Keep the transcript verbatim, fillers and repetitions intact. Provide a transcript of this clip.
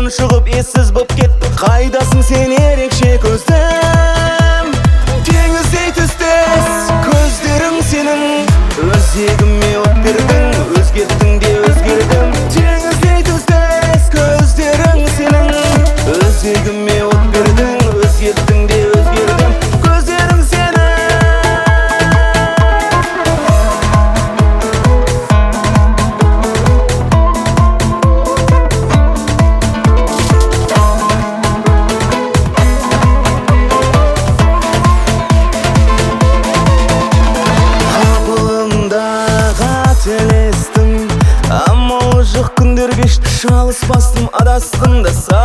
көңіл шығып ессіз боп кетті. Қайдасың сен ерекше көздім, теңіздей түстес көздерің сенің. Өзегіме от бердің, өзгерттің де өзгердім. Теңіздей түстес көздерің сенің. Өзегіме от бердің, өзгерттің де өзгердім. Көздерің сенің. Қателестім, амалы жоқ күндер кешті, шалыс бастым, адастым да